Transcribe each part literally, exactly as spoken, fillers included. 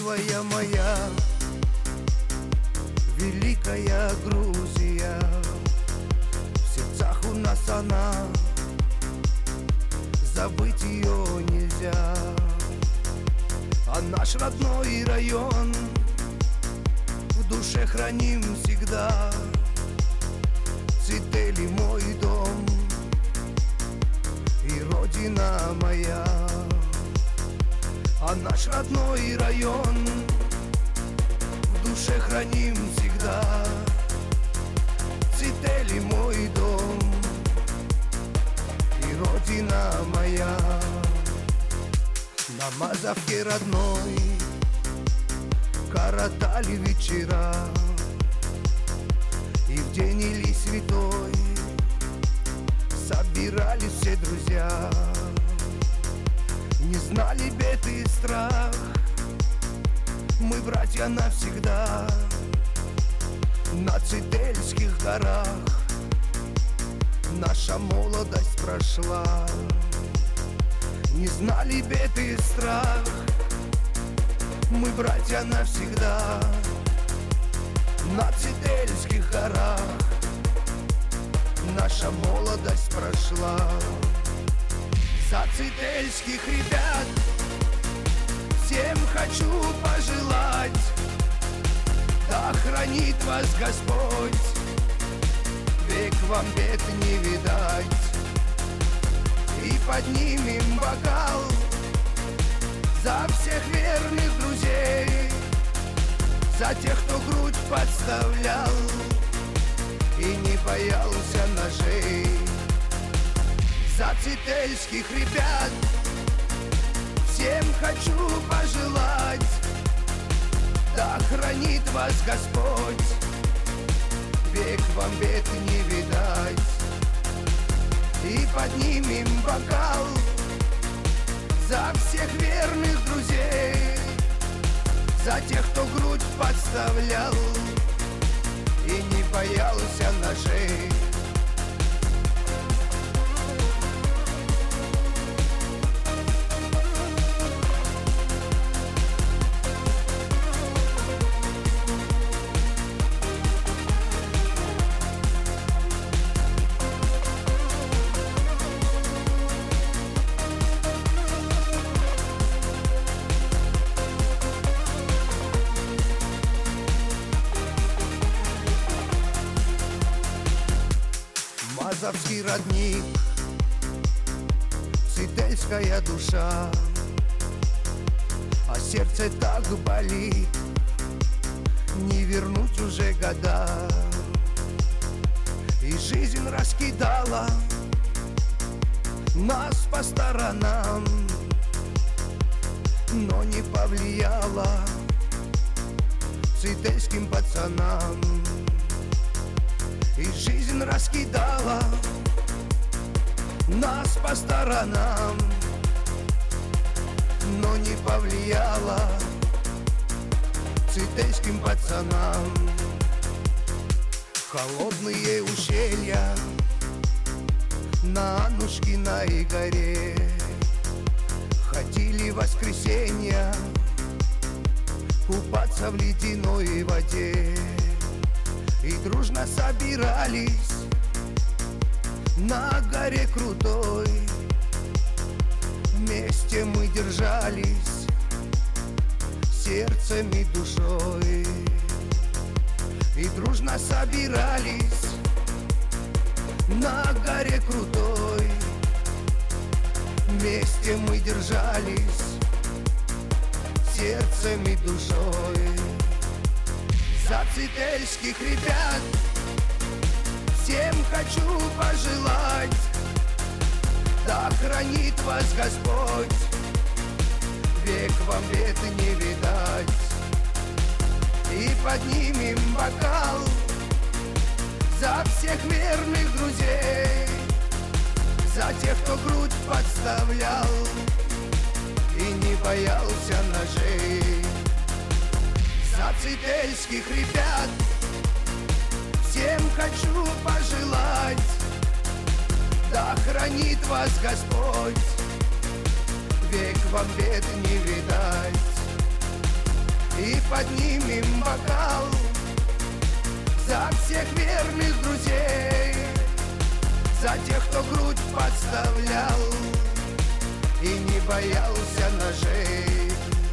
красивая моя великая Грузия. В сердцах у нас она, забыть ее нельзя. А наш родной район в душе храним всегда. Цители мой дом и родина моя. А наш родной район в душе храним всегда. Цители мой дом и родина моя. На Мазовке родной коротали вечера, и в день или святой собирались все друзья. Не знали бед и страх, мы братья навсегда. На Цительских горах наша молодость прошла. Не знали бед и страх, мы братья навсегда. На Цительских горах наша молодость прошла. За цительских ребят всем хочу пожелать: да хранит вас Господь, век вам бед не видать. И поднимем бокал за всех верных друзей, за тех, кто грудь подставлял и не боялся ножей. За цительских ребят всем хочу пожелать: да хранит вас Господь, век вам бед не видать. И поднимем бокал за всех верных друзей, за тех, кто грудь подставлял и не боялся ножей. Мазовский родник, цительская душа, а сердце так болит, не вернуть уже года. И жизнь раскидала нас по сторонам, но не повлияла цительским пацанам. И жизнь раскидала нас по сторонам, но не повлияла цительским пацанам. Холодные ущелья на Анушкиной горе ходили в воскресенья купаться в ледяной воде. И дружно собирались на горе крутой. Вместе мы держались сердцем и душой. И дружно собирались на горе крутой. Вместе мы держались сердцем и душой. За цительских ребят всем хочу пожелать: да хранит вас Господь, век вам бед не видать. И поднимем бокал за всех верных друзей, за тех, кто грудь подставлял и не боялся ножей. За цительских ребят всем хочу пожелать: да хранит вас Господь, век вам бед не видать. и поднимем бокал за всех верных друзей, за тех, кто грудь подставлял и не боялся ножей.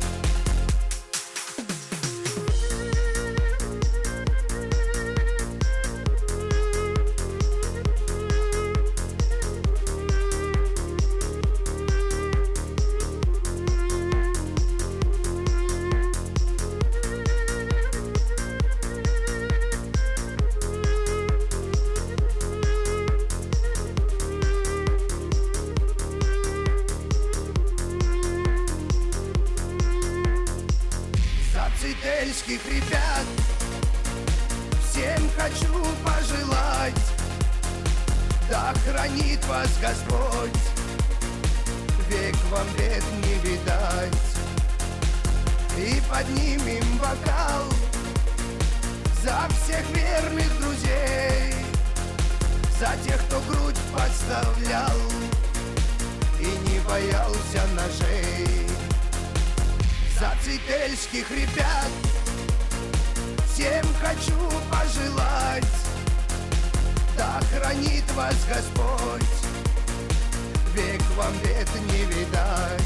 Цительских ребят всем хочу пожелать: да хранит вас Господь, век вам бед не видать. И поднимем бокал за всех верных друзей, за тех, кто грудь подставлял и не боялся ножей. За цительских ребят всем хочу пожелать: да хранит вас Господь, век вам бед не видать.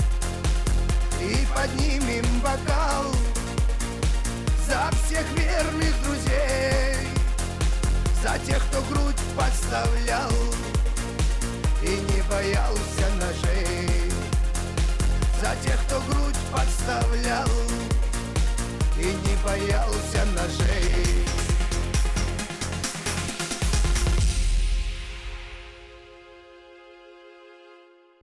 И поднимем бокал за всех верных друзей, за тех, кто грудь подставлял и не боялся ножей. За тех, кто грудь подставлял и не боялся ножей.